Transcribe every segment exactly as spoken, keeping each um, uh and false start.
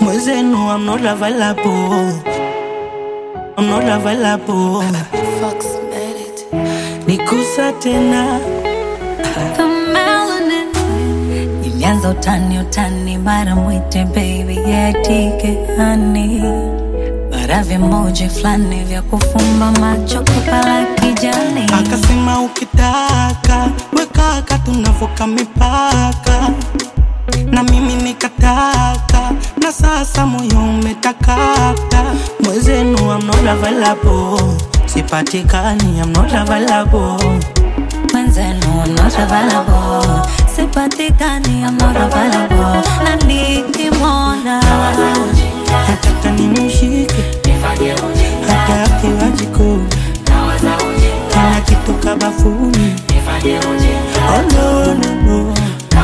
Mwezenu, I'm not available. I'm not available. Fox made it. Nikusa tena. The melanin. Nilianza utani utani mara mwite baby yetike honey. Bara vimoji flani vya kufumba macho kupala kijani. Akasema ukitaka wekaka tunavuka mipaka. Na mimi nikataka, na sasa moyo umetakata. Mwezenu, I'm not available. Sipatikani, I'm not available. Mwenzenu, I'm not available. Sipatikani, I'm not available. Na nikimwona nataka nimshike, hata akiwa jikoni, kila kitu kabafuni. Oh no, no, no.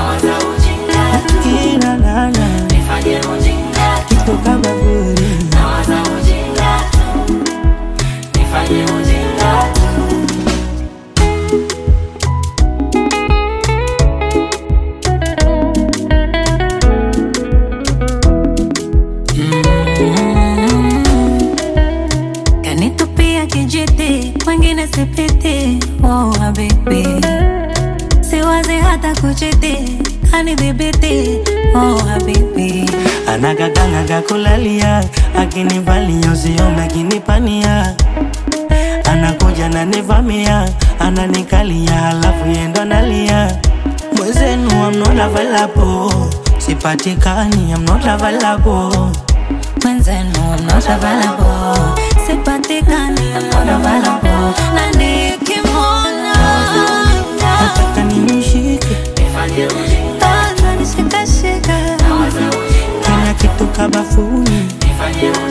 Kila nana kitu kabafuni. Kanitupia kijiti, wengine sipiti. Oh habibi, siwazi hata kuchiti. Kanidhibiti, oh habibi. Anagaganaga kulalia, akinivalia usiona akinipania. Anakuja na nivamia, ananikalia halafu yendo nalia. Mwezenu, I'm not available. Sipatikani, I'm not available. Mwenzenu, I'm not available. Sipatikani, I'm not available. Na nikimwona nataka nimshike, ananishikashika. kila kitu kabafuni.